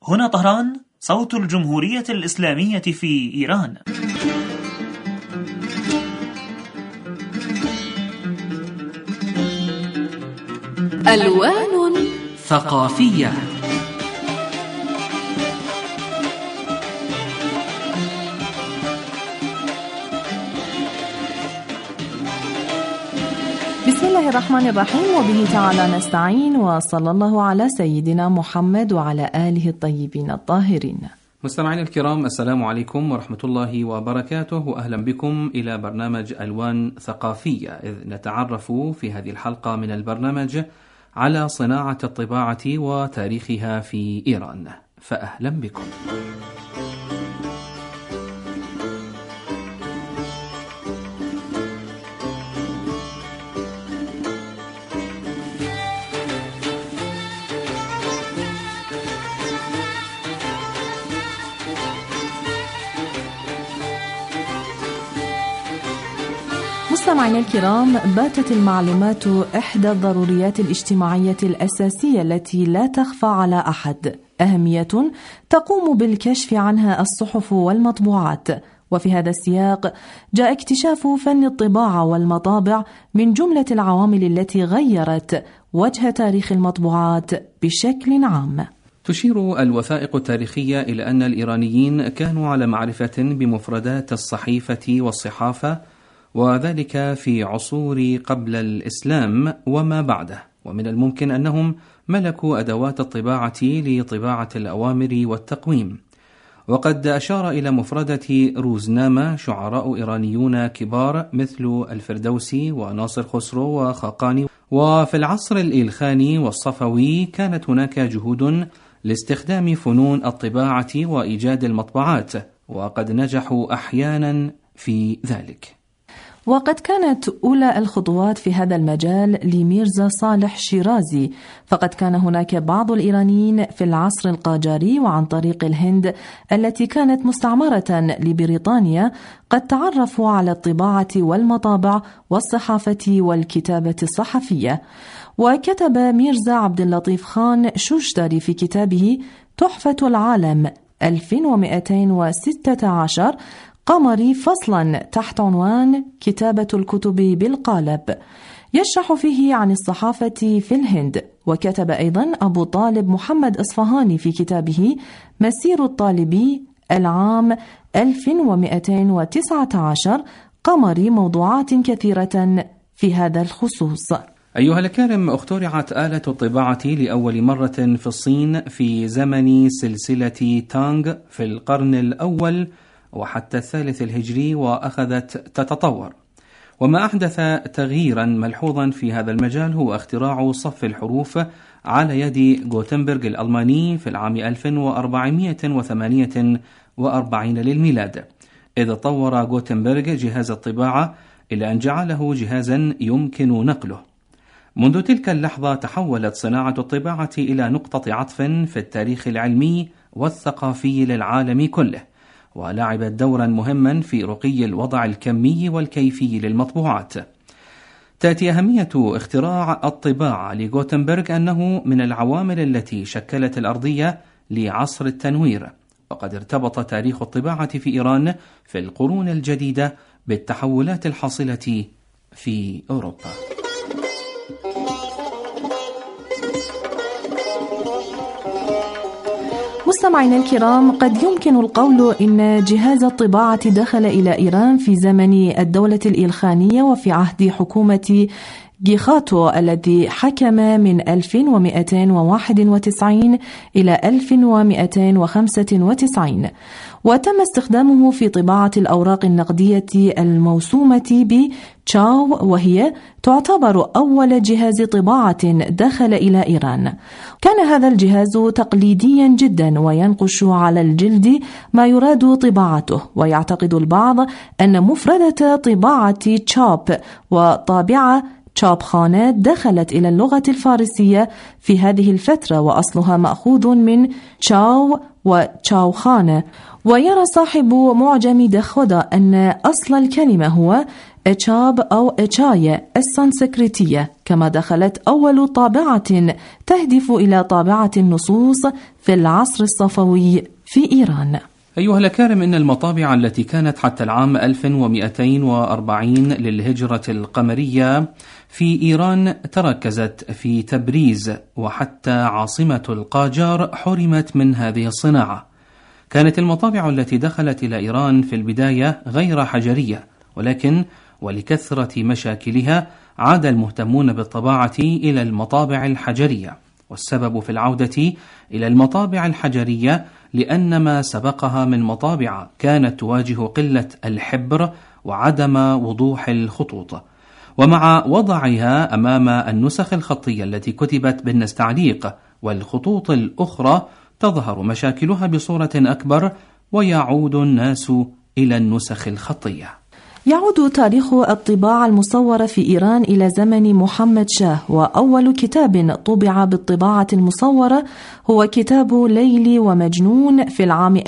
هنا طهران، صوت الجمهورية الإسلامية في إيران. ألوان ثقافية. بسم الله الرحمن الرحيم، وبه تعالى نستعين، وصلى الله على سيدنا محمد وعلى آله الطيبين الطاهرين. مستمعين الكرام، السلام عليكم ورحمة الله وبركاته، وأهلا بكم إلى برنامج ألوان ثقافية، إذ نتعرف في هذه الحلقة من البرنامج على صناعة الطباعة وتاريخها في إيران، فأهلا بكم. مستمعينا الكرام، باتت المعلومات إحدى الضروريات الاجتماعية الأساسية التي لا تخفى على أحد، أهمية تقوم بالكشف عنها الصحف والمطبوعات. وفي هذا السياق جاء اكتشاف فن الطباعة والمطابع من جملة العوامل التي غيرت وجه تاريخ المطبوعات بشكل عام. تشير الوثائق التاريخية إلى أن الإيرانيين كانوا على معرفة بمفردات الصحيفة والصحافة، وذلك في عصور قبل الإسلام وما بعده، ومن الممكن أنهم ملكوا أدوات الطباعة لطباعة الأوامر والتقويم. وقد أشار إلى مفردة روزنامة شعراء إيرانيون كبار مثل الفردوسي وناصر خسرو وخاقاني. وفي العصر الإلخاني والصفوي كانت هناك جهود لاستخدام فنون الطباعة وإيجاد المطبعات، وقد نجحوا أحيانا في ذلك. وقد كانت أولى الخطوات في هذا المجال لميرزا صالح شيرازي، فقد كان هناك بعض الإيرانيين في العصر القاجاري وعن طريق الهند التي كانت مستعمرة لبريطانيا قد تعرفوا على الطباعة والمطابع والصحافة والكتابة الصحفية. وكتب ميرزا عبد اللطيف خان شوشتري في كتابه تحفة العالم 1216 قمري فصلا تحت عنوان كتابة الكتب بالقالب، يشرح فيه عن الصحافة في الهند. وكتب أيضا أبو طالب محمد إصفهاني في كتابه مسير الطالبي العام 1219 قمري موضوعات كثيرة في هذا الخصوص. أيها الكرام، اخترعت آلة الطباعة لأول مرة في الصين في زمن سلسلة تانغ في القرن الأول وحتى الثالث الهجري، وأخذت تتطور. وما أحدث تغييرا ملحوظا في هذا المجال هو اختراع صف الحروف على يد غوتنبرغ الألماني في العام 1448 للميلاد، إذ طور غوتنبرغ جهاز الطباعة إلى أن جعله جهازا يمكن نقله. منذ تلك اللحظة تحولت صناعة الطباعة إلى نقطة عطف في التاريخ العلمي والثقافي للعالم كله، ولعبت دورا مهما في رقي الوضع الكمي والكيفي للمطبوعات. تأتي أهمية اختراع الطباعة لغوتنبرغ أنه من العوامل التي شكلت الأرضية لعصر التنوير، وقد ارتبط تاريخ الطباعة في إيران في القرون الجديدة بالتحولات الحاصلة في أوروبا. مستمعينا الكرام، قد يمكن القول إن جهاز الطباعة دخل إلى إيران في زمن الدولة الإلخانية وفي عهد حكومة جيخاتو الذي حكم من 1291 إلى 1295، وتم استخدامه في طباعة الأوراق النقدية الموسومة بتشاو، وهي تعتبر أول جهاز طباعة دخل إلى إيران. كان هذا الجهاز تقليديا جدا وينقش على الجلد ما يراد طباعته، ويعتقد البعض أن مفردة طباعة تشاب وطابعة تشابخانة دخلت إلى اللغة الفارسية في هذه الفترة، وأصلها مأخوذ من تشاو وتشاوخانة. ويرى صاحب معجم دخودة أن أصل الكلمة هو إتشاب أو إتشاية السنسكريتية، كما دخلت أول طابعة تهدف إلى طابعة النصوص في العصر الصفوي في إيران. أيها الأكارم، إن المطابع التي كانت حتى العام 1240 للهجرة القمرية في إيران تركزت في تبريز، وحتى عاصمة القاجار حرمت من هذه الصناعة. كانت المطابع التي دخلت إلى إيران في البداية غير حجرية، ولكن ولكثرة مشاكلها عاد المهتمون بالطباعة إلى المطابع الحجرية. والسبب في العودة إلى المطابع الحجرية لأن ما سبقها من مطابع كانت تواجه قلة الحبر وعدم وضوح الخطوط، ومع وضعها أمام النسخ الخطية التي كتبت بالنستعليق والخطوط الأخرى تظهر مشاكلها بصورة أكبر، ويعود الناس إلى النسخ الخطية. يعود تاريخ الطباعة المصورة في إيران إلى زمن محمد شاه، وأول كتاب طبع بالطباعة المصورة هو كتاب ليلي ومجنون في العام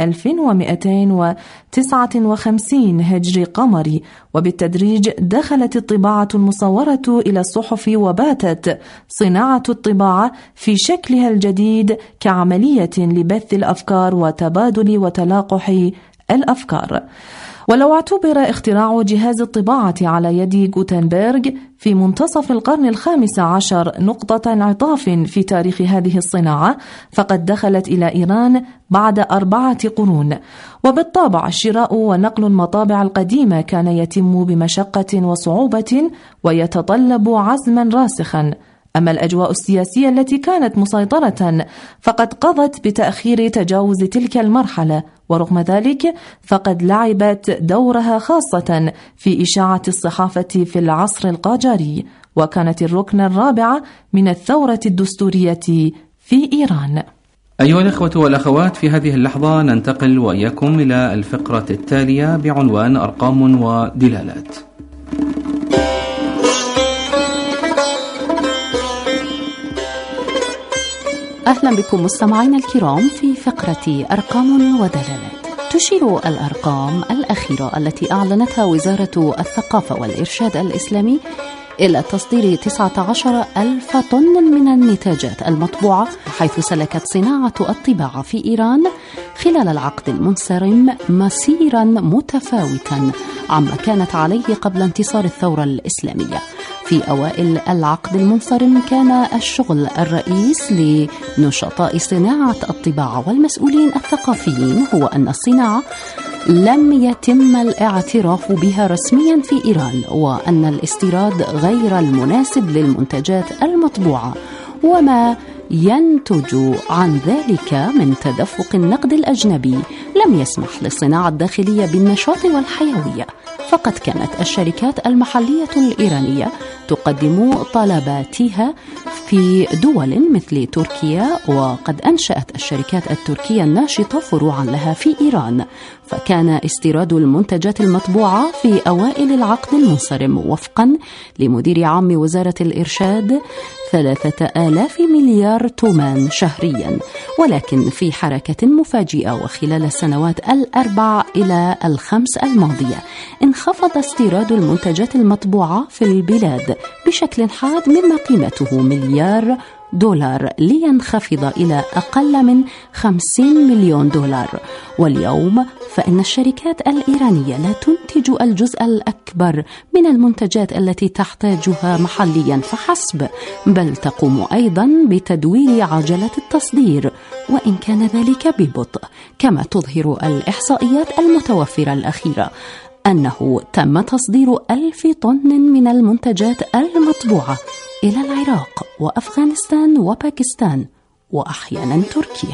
1259 هجري قمري، وبالتدريج دخلت الطباعة المصورة إلى الصحف، وباتت صناعة الطباعة في شكلها الجديد كعملية لبث الأفكار وتبادل وتلاقح الأفكار. ولو اعتبر اختراع جهاز الطباعة على يد غوتنبرغ في منتصف القرن ال15 نقطة انعطاف في تاريخ هذه الصناعة، فقد دخلت إلى إيران بعد 4 قرون. وبالطبع شراء ونقل المطابع القديمة كان يتم بمشقة وصعوبة ويتطلب عزما راسخا. أما الأجواء السياسية التي كانت مسيطرة فقد قضت بتأخير تجاوز تلك المرحلة، ورغم ذلك فقد لعبت دورها خاصة في إشاعة الصحافة في العصر القاجاري، وكانت الركن الرابع من الثورة الدستورية في إيران. أيها الإخوة والأخوات، في هذه اللحظة ننتقل وإياكم إلى الفقرة التالية بعنوان أرقام ودلالات. أهلا بكم مستمعينا الكرام في فقرة أرقام ودلالات. تشير الأرقام الأخيرة التي أعلنتها وزارة الثقافة والإرشاد الإسلامي إلى تصدير 19,000 طن من النتاجات المطبوعة، حيث سلكت صناعة الطباعة في إيران خلال العقد المنصرم مسيرا متفاوتا عما كانت عليه قبل انتصار الثورة الإسلامية. في أوائل العقد المنصرم كان الشغل الرئيس لنشطاء صناعة الطباعة والمسؤولين الثقافيين هو أن الصناعة لم يتم الاعتراف بها رسميا في إيران، وأن الاستيراد غير المناسب للمنتجات المطبوعة، وما ينتج عن ذلك من تدفق النقد الأجنبي لم يسمح للصناعة الداخلية بالنشاط والحيوية. فقد كانت الشركات المحلية الإيرانية تقدم طلباتها في دول مثل تركيا، وقد أنشأت الشركات التركية الناشطة فروعا لها في إيران. فكان استيراد المنتجات المطبوعة في أوائل العقد المنصرم وفقا لمدير عام وزارة الإرشاد 3,000 مليار تومان شهريا، ولكن في حركة مفاجئة وخلال السنوات 4 إلى 5 الماضية انخفض استيراد المنتجات المطبوعة في البلاد بشكل حاد مما قيمته $1,000,000 لينخفض إلى أقل من $50 مليون. واليوم فإن الشركات الإيرانية لا تنتج الجزء الأكبر من المنتجات التي تحتاجها محليا فحسب، بل تقوم أيضا بتدوير عجلة التصدير، وإن كان ذلك ببطء. كما تظهر الإحصائيات المتوفرة الأخيرة أنه تم تصدير 1,000 طن من المنتجات المطبوعة إلى العراق وأفغانستان وباكستان وأحيانا تركيا.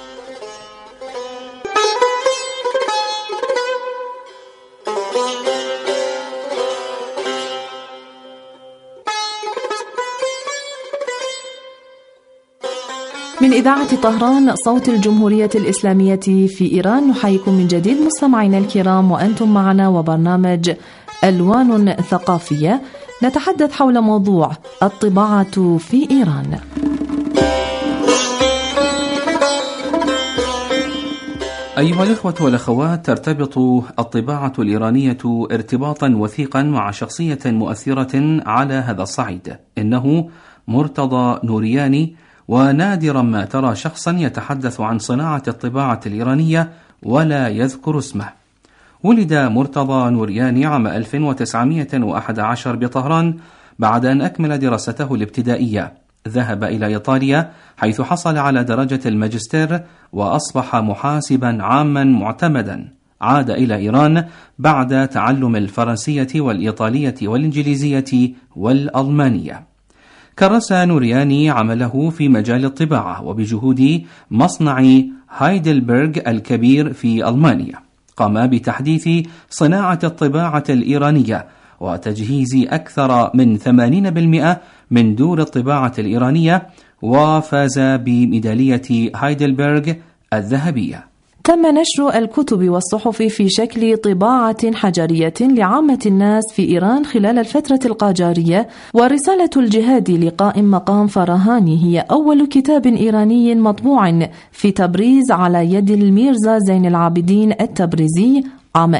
من إذاعة طهران صوت الجمهورية الإسلامية في إيران، نحييكم من جديد مستمعينا الكرام، وأنتم معنا وبرنامج ألوان ثقافية نتحدث حول موضوع الطباعة في إيران. أيها الإخوة والأخوات، ترتبط الطباعة الإيرانية ارتباطا وثيقا مع شخصية مؤثرة على هذا الصعيد، إنه مرتضى نورياني، ونادرا ما ترى شخصا يتحدث عن صناعة الطباعة الإيرانية ولا يذكر اسمه. ولد مرتضى نورياني عام 1911 بطهران بعد أن أكمل دراسته الابتدائية. ذهب إلى إيطاليا حيث حصل على درجة الماجستير وأصبح محاسبا عاما معتمدا. عاد إلى إيران بعد تعلم الفرنسية والإيطالية والإنجليزية والألمانية. كرس نورياني عمله في مجال الطباعة وبجهود مصنع هايدلبرغ الكبير في ألمانيا. قام بتحديث صناعة الطباعة الإيرانية وتجهيز أكثر من 80% من دور الطباعة الإيرانية، وفاز بميدالية هايدلبرغ الذهبية. تم نشر الكتب والصحف في شكل طباعة حجرية لعامة الناس في إيران خلال الفترة القاجارية، ورسالة الجهاد لقائم مقام فراهاني هي أول كتاب إيراني مطبوع في تبريز على يد الميرزا زين العابدين التبريزي عام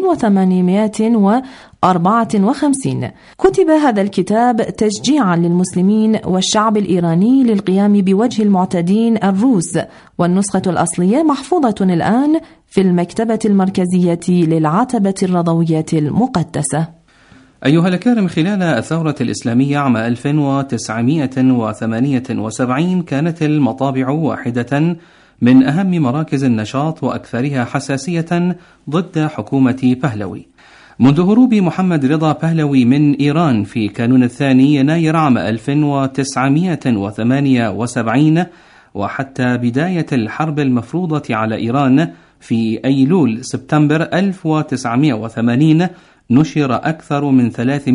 1854. كتب هذا الكتاب تشجيعا للمسلمين والشعب الإيراني للقيام بوجه المعتدين الروس، والنسخة الأصلية محفوظة الآن في المكتبة المركزية للعتبة الرضوية المقدسة. أيها الكرام، خلال الثورة الإسلامية عام 1978 كانت المطابع واحدة من أهم مراكز النشاط وأكثرها حساسية ضد حكومة بهلوي. منذ هروب محمد رضا بهلوي من إيران في كانون الثاني يناير عام 1978 وحتى بداية الحرب المفروضة على إيران في أيلول سبتمبر 1980 نشر أكثر من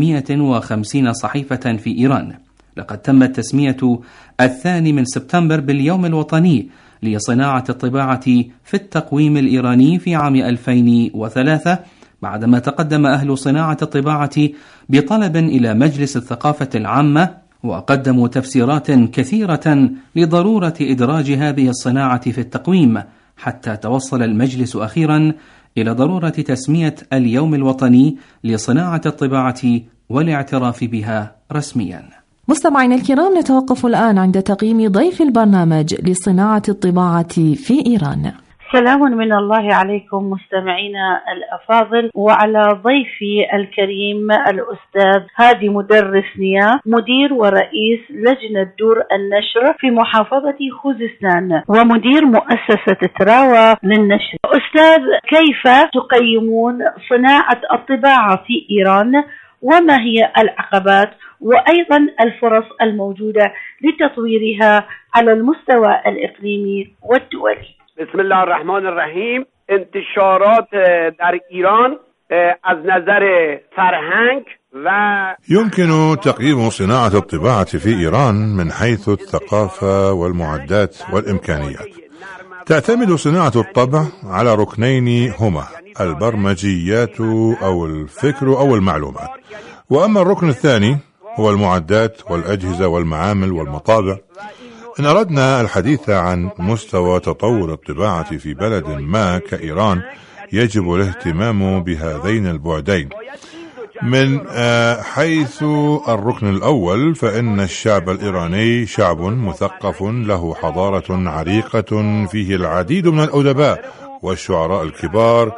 350 صحيفة في إيران. لقد تمت تسمية 2 سبتمبر باليوم الوطني لصناعة الطباعة في التقويم الإيراني في عام 2003 بعدما تقدم أهل صناعة الطباعة بطلب إلى مجلس الثقافة العامة، وقدموا تفسيرات كثيرة لضرورة إدراج هذه الصناعة في التقويم، حتى توصل المجلس أخيرا إلى ضرورة تسمية اليوم الوطني لصناعة الطباعة والاعتراف بها رسميا. مستمعينا الكرام، نتوقف الآن عند تقييم ضيف البرنامج لصناعة الطباعة في إيران. سلام من الله عليكم مستمعينا الأفاضل، وعلى ضيفي الكريم الأستاذ هادي مدرس نياه، مدير ورئيس لجنة دور النشر في محافظة خوزستان ومدير مؤسسة تراوى للنشر. أستاذ، كيف تقيمون صناعة الطباعة في إيران، وما هي العقبات وأيضا الفرص الموجودة لتطويرها على المستوى الإقليمي والدولي؟ بسم الله الرحمن الرحیم. انتشارات در ایران از نظر فرهنگ يمكن تقييم صناعة الطباعة في إيران من حيث الثقافة والمعدات والإمكانيات. تعتمد صناعة الطبع على ركنين هما البرمجيات أو الفكر أو المعلومات، وأما الركن الثاني هو المعدات والأجهزة والمعامل والمطابع. إن أردنا الحديث عن مستوى تطور الطباعة في بلد ما كإيران يجب الاهتمام بهذين البعدين. من حيث الركن الأول، فإن الشعب الإيراني شعب مثقف له حضارة عريقة فيه العديد من الأدباء والشعراء الكبار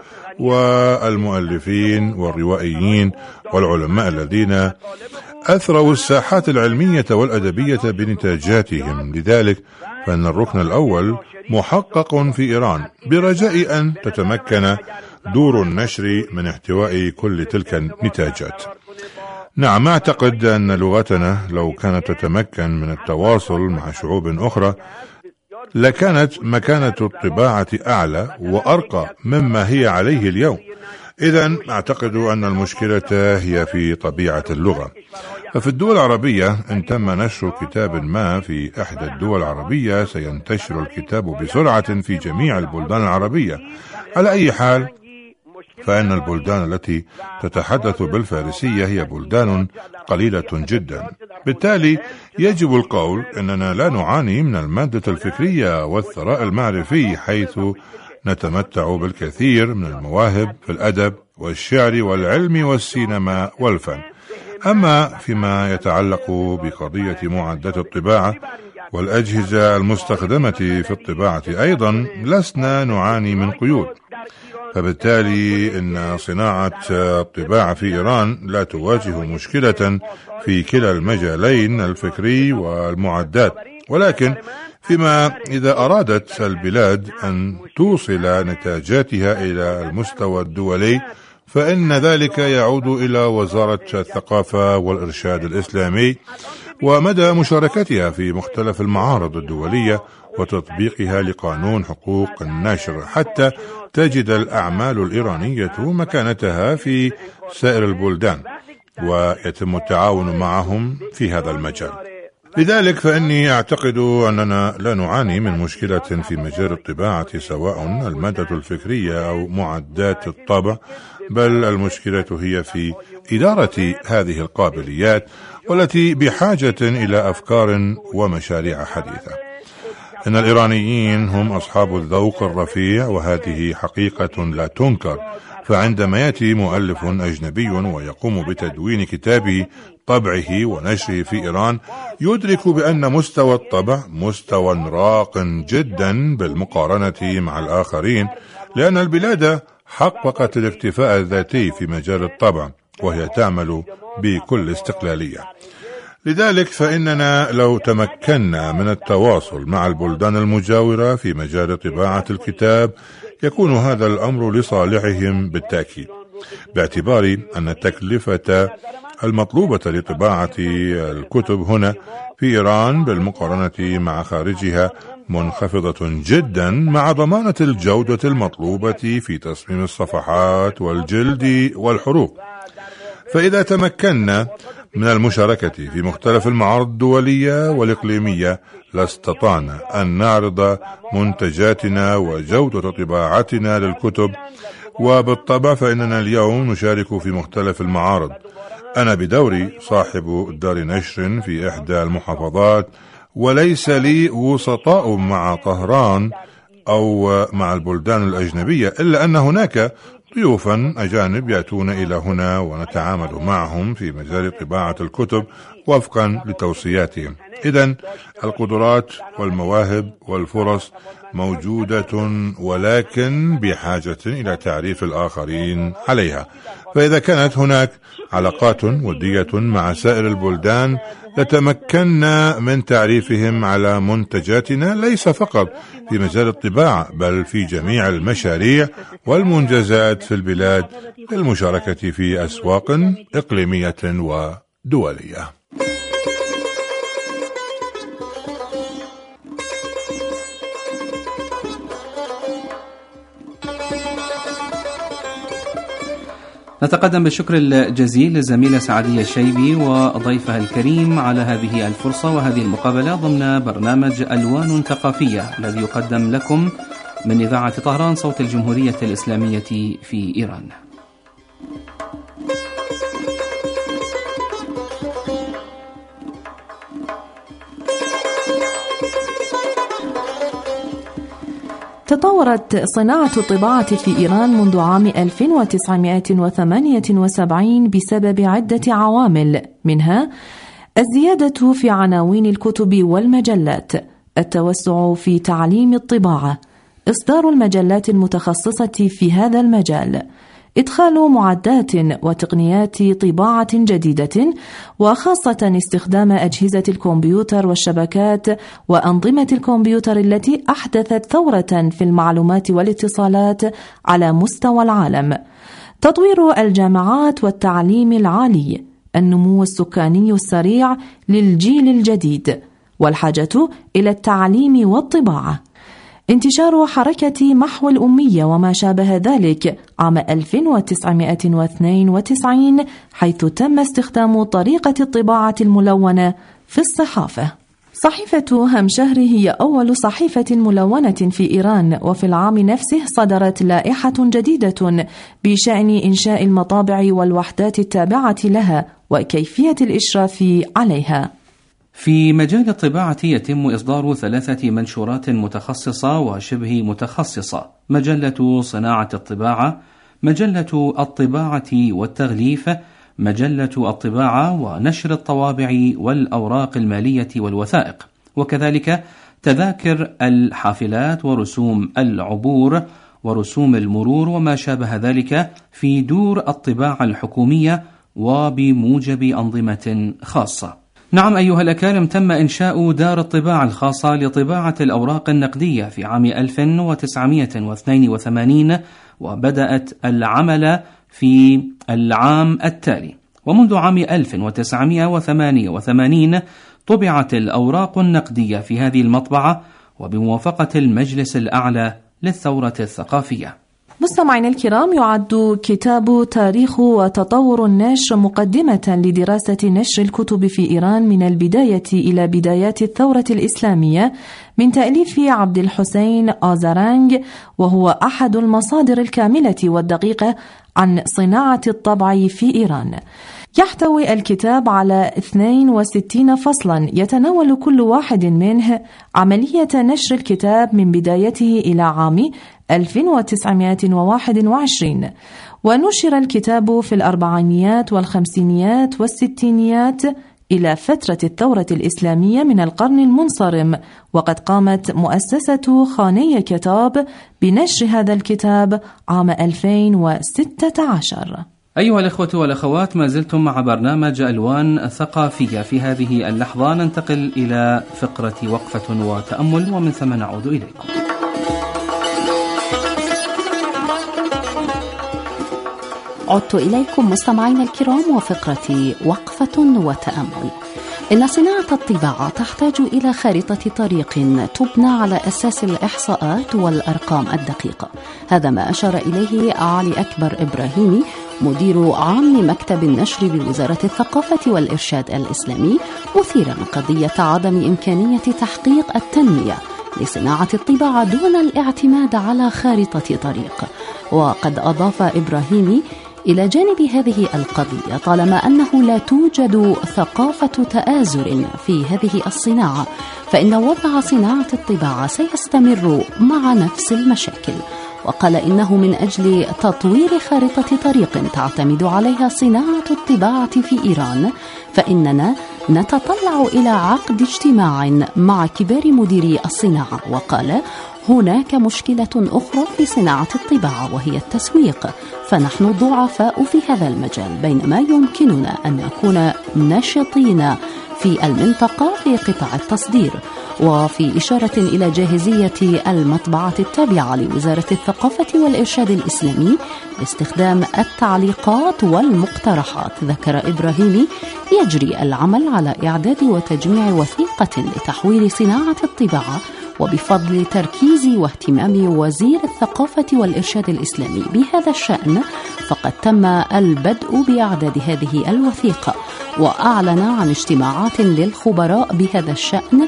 والمؤلفين والروائيين والعلماء الذين أثروا الساحات العلمية والأدبية بنتاجاتهم. لذلك فإن الركن الأول محقق في إيران برجاء أن تتمكن دور النشر من احتواء كل تلك النتاجات. نعم، أعتقد أن لغتنا لو كانت تتمكن من التواصل مع شعوب أخرى لكانت مكانة الطباعة أعلى وأرقى مما هي عليه اليوم. إذن أعتقد أن المشكلة هي في طبيعة اللغة. ففي الدول العربية إن تم نشر كتاب ما في إحدى الدول العربية سينتشر الكتاب بسرعة في جميع البلدان العربية. على أي حال، فإن البلدان التي تتحدث بالفارسية هي بلدان قليلة جدا. بالتالي يجب القول أننا لا نعاني من المادة الفكرية والثراء المعرفي، حيث نتمتع بالكثير من المواهب في الأدب والشعر والعلم والسينما والفن. أما فيما يتعلق بقضية معدات الطباعة والأجهزة المستخدمة في الطباعة أيضا لسنا نعاني من قيود، فبالتالي إن صناعة الطباعة في إيران لا تواجه مشكلة في كلا المجالين الفكري والمعدات. ولكن فيما إذا أرادت البلاد أن توصل نتاجاتها إلى المستوى الدولي فإن ذلك يعود إلى وزارة الثقافة والإرشاد الإسلامي ومدى مشاركتها في مختلف المعارض الدولية وتطبيقها لقانون حقوق النشر حتى تجد الأعمال الإيرانية مكانتها في سائر البلدان ويتم التعاون معهم في هذا المجال. لذلك فإني أعتقد أننا لا نعاني من مشكلة في مجال الطباعة سواء المادة الفكرية أو معدات الطبع، بل المشكلة هي في إدارة هذه القابليات والتي بحاجة إلى أفكار ومشاريع حديثة. إن الإيرانيين هم أصحاب الذوق الرفيع وهذه حقيقة لا تنكر، فعندما يأتي مؤلف أجنبي ويقوم بتدوين كتابه طبعه ونشره في إيران يدرك بأن مستوى الطبع مستوى راق جدا بالمقارنة مع الآخرين، لأن البلاد حققت الاكتفاء الذاتي في مجال الطبع وهي تعمل بكل استقلالية. لذلك فإننا لو تمكنا من التواصل مع البلدان المجاورة في مجال طباعة الكتاب يكون هذا الأمر لصالحهم بالتأكيد، باعتبار أن التكلفة المطلوبة لطباعة الكتب هنا في إيران بالمقارنة مع خارجها منخفضة جدا مع ضمانة الجودة المطلوبة في تصميم الصفحات والجلد والحروف. فإذا تمكنا من المشاركة في مختلف المعارض الدولية والإقليمية لاستطعنا أن نعرض منتجاتنا وجودة طباعتنا للكتب. وبالطبع فإننا اليوم نشارك في مختلف المعارض. أنا بدوري صاحب دار نشر في إحدى المحافظات، وليس لي وسطاء مع طهران أو مع البلدان الأجنبية، إلا أن هناك ضيوفا أجانب يأتون إلى هنا ونتعامل معهم في مجال طباعة الكتب وفقا لتوصياتهم. إذن القدرات والمواهب والفرص موجودة، ولكن بحاجة إلى تعريف الآخرين عليها. فإذا كانت هناك علاقات ودية مع سائر البلدان لتمكنا من تعريفهم على منتجاتنا ليس فقط في مجال الطباعة بل في جميع المشاريع والمنجزات في البلاد للمشاركة في أسواق إقليمية ودولية. نتقدم بالشكر الجزيل للزميلة سعدية الشيبي وضيفها الكريم على هذه الفرصة وهذه المقابلة ضمن برنامج ألوان ثقافية الذي يقدم لكم من إذاعة طهران صوت الجمهورية الإسلامية في إيران. تطورت صناعة الطباعة في إيران منذ عام 1978 بسبب عدة عوامل، منها الزيادة في عناوين الكتب والمجلات، التوسع في تعليم الطباعة، إصدار المجلات المتخصصة في هذا المجال، إدخال معدات وتقنيات طباعة جديدة، وخاصة استخدام أجهزة الكمبيوتر والشبكات وأنظمة الكمبيوتر التي أحدثت ثورة في المعلومات والاتصالات على مستوى العالم، تطوير الجامعات والتعليم العالي، النمو السكاني السريع للجيل الجديد، والحاجة إلى التعليم والطباعة، انتشار حركة محو الأمية وما شابه ذلك عام 1992 حيث تم استخدام طريقة الطباعة الملونة في الصحافة. صحيفة همشهر هي أول صحيفة ملونة في إيران، وفي العام نفسه صدرت لائحة جديدة بشأن إنشاء المطابع والوحدات التابعة لها وكيفية الإشراف عليها. في مجال الطباعة يتم إصدار 3 منشورات متخصصة وشبه متخصصة: مجلة صناعة الطباعة، مجلة الطباعة والتغليف، مجلة الطباعة ونشر الطوابع والأوراق المالية والوثائق، وكذلك تذاكر الحافلات ورسوم العبور ورسوم المرور وما شابه ذلك في دور الطباعة الحكومية وبموجب أنظمة خاصة. نعم أيها الأكارم، تم إنشاء دار الطباعة الخاصة لطباعة الأوراق النقدية في عام 1982 وبدأت العمل في العام التالي، ومنذ عام 1988 طبعت الأوراق النقدية في هذه المطبعة وبموافقة المجلس الأعلى للثورة الثقافية. مستمعينا الكرام، يعد كتاب تاريخ وتطور النشر مقدمة لدراسة نشر الكتب في إيران من البداية إلى بدايات الثورة الإسلامية من تأليف عبد الحسين آزرانج، وهو أحد المصادر الكاملة والدقيقة عن صناعة الطبع في إيران. يحتوي الكتاب على 62 فصلا يتناول كل واحد منه عملية نشر الكتاب من بدايته إلى عام 1921، ونشر الكتاب في الأربعينيات والخمسينيات والستينيات إلى فترة الثورة الإسلامية من القرن المنصرم، وقد قامت مؤسسة خاني كتاب بنشر هذا الكتاب عام 2016. أيها الأخوة والأخوات، ما زلتم مع برنامج ألوان ثقافية. في هذه اللحظة ننتقل إلى فقرة وقفة وتأمل، ومن ثم نعود إليكم. عدت إليكم مستمعينا الكرام وفقرة وقفة وتأمل. إن صناعة الطباعة تحتاج إلى خارطة طريق تبنى على أساس الإحصاءات والأرقام الدقيقة. هذا ما أشار إليه علي أكبر إبراهيمي، مدير عام مكتب النشر بوزارة الثقافة والإرشاد الإسلامي، مثيرا قضية عدم إمكانية تحقيق التنمية لصناعة الطباعة دون الاعتماد على خارطة طريق. وقد أضاف إبراهيمي: إلى جانب هذه القضية، طالما أنه لا توجد ثقافة تآزر في هذه الصناعة، فإن وضع صناعة الطباعة سيستمر مع نفس المشاكل. وقال إنه من أجل تطوير خارطة طريق تعتمد عليها صناعة الطباعة في إيران، فإننا نتطلع إلى عقد اجتماع مع كبار مديري الصناعة. وقال: هناك مشكلة أخرى في صناعة الطباعة وهي التسويق، فنحن ضعفاء في هذا المجال، بينما يمكننا أن نكون نشطين في المنطقة في قطاع التصدير. وفي إشارة إلى جاهزية المطبعة التابعة لوزارة الثقافة والإرشاد الإسلامي لاستخدام التعليقات والمقترحات، ذكر إبراهيمي: يجري العمل على إعداد وتجميع وثيقة لتحويل صناعة الطباعة، وبفضل تركيز واهتمام وزير الثقافة والإرشاد الإسلامي بهذا الشأن فقد تم البدء بإعداد هذه الوثيقة. وأعلن عن اجتماعات للخبراء بهذا الشأن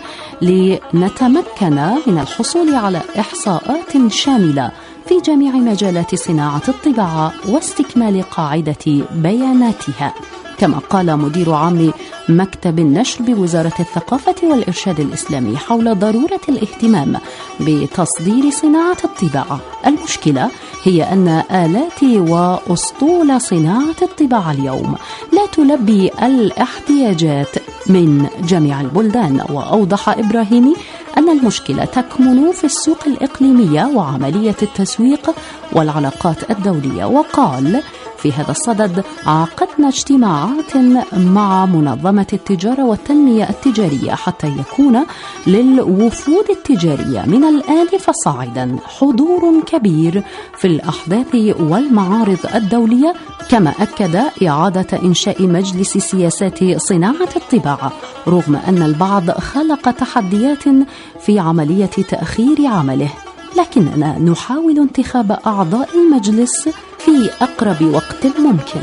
لنتمكن من الحصول على إحصاءات شاملة في جميع مجالات صناعة الطباعة واستكمال قاعدة بياناتها. كما قال مدير عام مكتب النشر بوزارة الثقافة والإرشاد الإسلامي حول ضرورة الاهتمام بتصدير صناعة الطباعة: المشكلة هي أن آلات وأسطول صناعة الطباعة اليوم لا تلبي الاحتياجات من جميع البلدان. وأوضح إبراهيمي أن المشكلة تكمن في السوق الإقليمية وعملية التسويق والعلاقات الدولية. وقال: في هذا الصدد عقدنا اجتماعات مع منظمة التجارة والتنمية التجارية حتى يكون للوفود التجارية من الآن فصاعدا حضور كبير في الأحداث والمعارض الدولية. كما أكد إعادة إنشاء مجلس سياسات صناعة الطباعة رغم أن البعض خلق تحديات في عملية تأخير عمله، لكننا نحاول انتخاب أعضاء المجلس في أقرب وقت ممكن.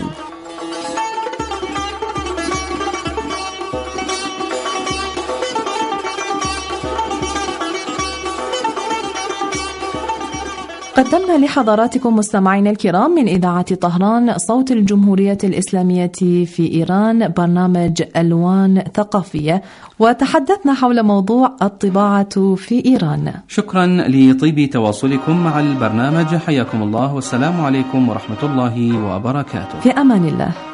قدمنا لحضراتكم مستمعينا الكرام من إذاعة طهران صوت الجمهورية الإسلامية في إيران برنامج ألوان ثقافية، وتحدثنا حول موضوع الطباعة في إيران. شكرا لطيب تواصلكم مع البرنامج، حياكم الله والسلام عليكم ورحمة الله وبركاته. في أمان الله.